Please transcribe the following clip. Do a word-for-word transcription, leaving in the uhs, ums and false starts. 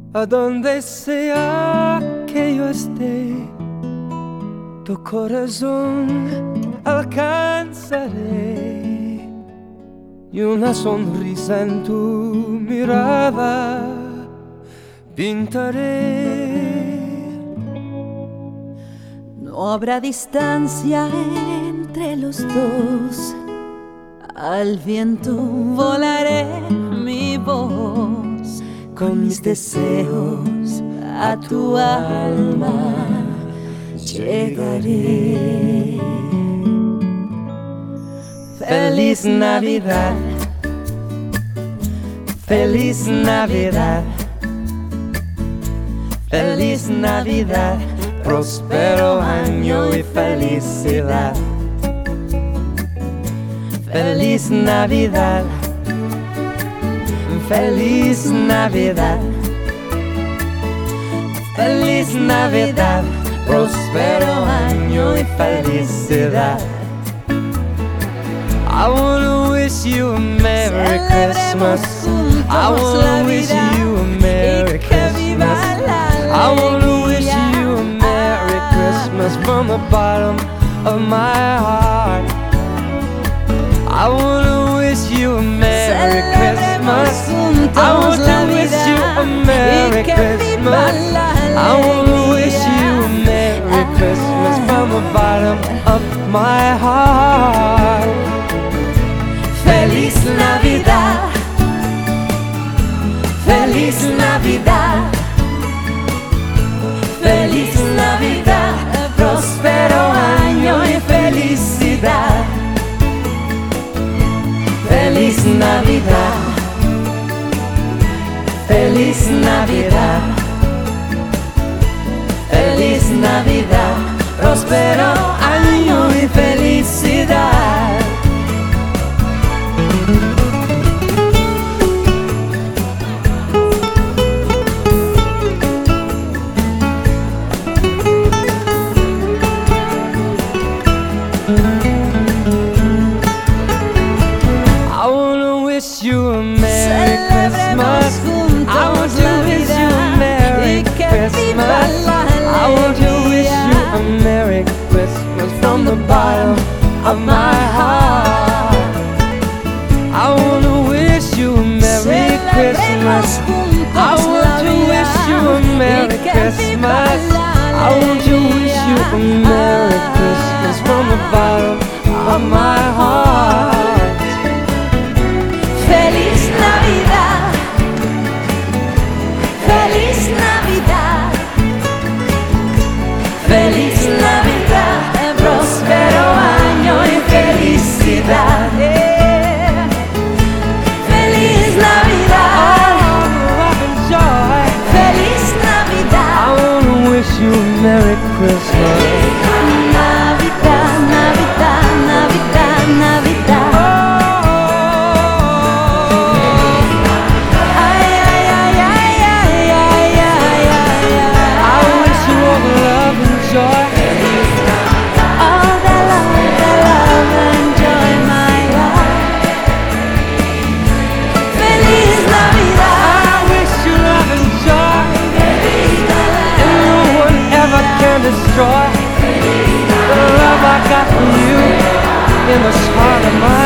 A donde sea que yo esté, tu corazón alcanzaré, y una sonrisa en tu mirada pintaré. No habrá distancia entre los dos, al viento volaré mi voz, con mis deseos a tu alma llegaré. Feliz Navidad, feliz Navidad, feliz Navidad, próspero año y felicidad. Feliz Navidad, feliz Navidad, feliz Navidad, próspero año y felicidad. I wanna wish you a Merry Christmas. I wanna wish you a Merry Christmas. I wanna wish you a Merry Christmas from the bottom of my heart. I wanna wish you a Merry Christmas. I want to wish you a Merry Christmas. I wanna wish you a Merry Christmas from the bottom of my heart. Feliz Navidad, feliz Navidad, feliz Navidad, próspero año y felicidad. Feliz Navidad, feliz Navidad, feliz Navidad, próspero año y felicidad. I wanna wish you a Merry Christmas. I want to wish you a Merry Christmas. I want to wish you a Merry Christmas from the bottom of my heart. I wanna wish you a Merry Christmas. I want to wish you a Merry Christmas. I want to wish you a Merry Christmas from the bottom of my heart. Feliz Navidad, feliz Navidad, feliz Navidad, próspero año y felicidad. Yeah. Feliz Navidad, love and joy. feliz Navidad. I wanna wish you a Merry Christmas. Navidad, Navidad, Navidad, Navidad. Ay, ay, ay, ay, ay, ay, ay, ay, I wish you all the love and joy. all the love, the love and joy, my life. Feliz Navidad, I wish you love and joy, and no one ever can destroy the love I got from you in the heart of my